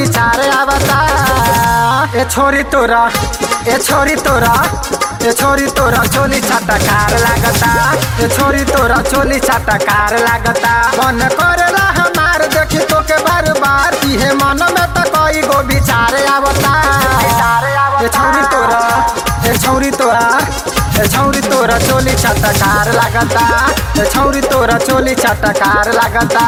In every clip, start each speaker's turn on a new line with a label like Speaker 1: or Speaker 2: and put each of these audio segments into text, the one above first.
Speaker 1: विचार आवता। ए छोरी तोरा चोली छटकार लागता। ए छोरी तोरा चोली छटकार लागता। मन करेला हमार देखी तो के बार बार इहे मन में तो कई गो विचार आवता। ए छौरी तोरा चोली छटकार लागता। ए छौरी तोरा चोली छटकार लागता।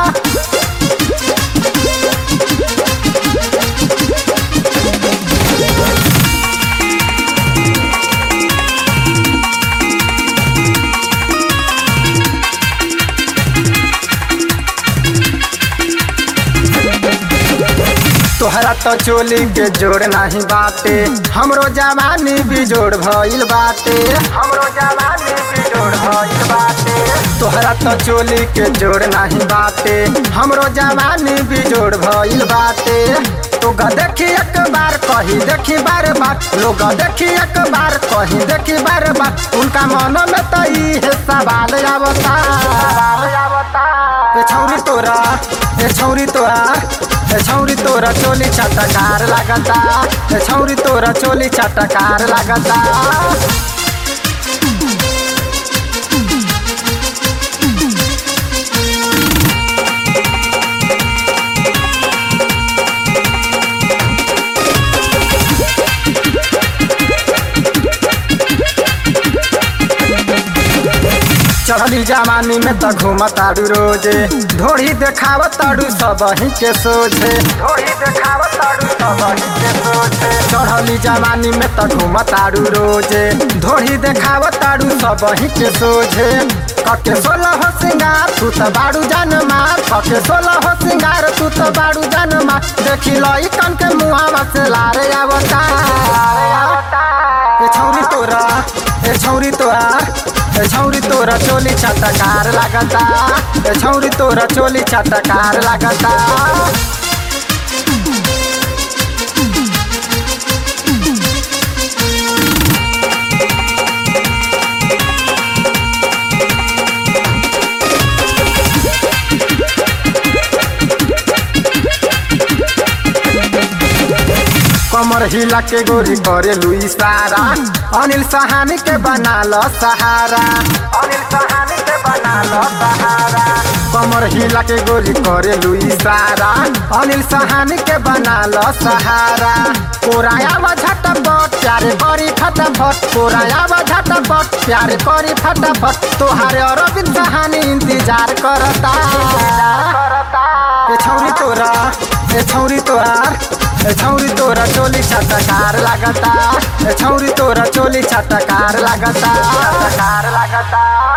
Speaker 1: तोहरा तो चोली के जोड़ नहीं बाटे, हमरो जवानी भी जोड़ भइल बाटे। तोहरा तो चोली के जोड़ नहीं बाटे, हमरो जवानी भी जोड़ भइल बाटे। तो देखी एक बार कही देखी बार बार, लोग देखी एक बार कही देखी बार बार, उनका मन में तो ये सवाल आवता। ए छौरी तोरा चोली छटकार लागता। ए छौरी तोरा चोली छटकार लागता। चढ़ली जवानी में तो घूमताड़ू रोजे, ढोड़ी देखावताड़ू सब ही के सोझे। चढ़ली जवानी में तो घूमताड़ू रोजे, ढोड़ी देखावताड़ू सब ही के सोझे। कके 16 हो सिंगार तू तो बाड़ू जनमा, कके 16 हो सिंगार तू तो बाड़ू जनमा। देखी लइकन के मुहावा से लारे आवता। ए छौरी तोरा चोली छटकार लागता। ए छौरी तोरा चोली छटकार लागता। कमर हिला के गोरी करे लुई सारा, अनिल सहानी के बना लो सहारा। कमर हिला के गोरी करे लुई सारा, अनिल सहानी के बना लो सहारा। कोराया झटपट प्यारे करी फटाफट, कोराया झटपट प्यारे करी फटाफट। तोहारे अरविंद सहानी इंतजार करता। ए छौरी तोरा चोली छटकार लागता। ए छौरी तोरा चोली छटकार लागता।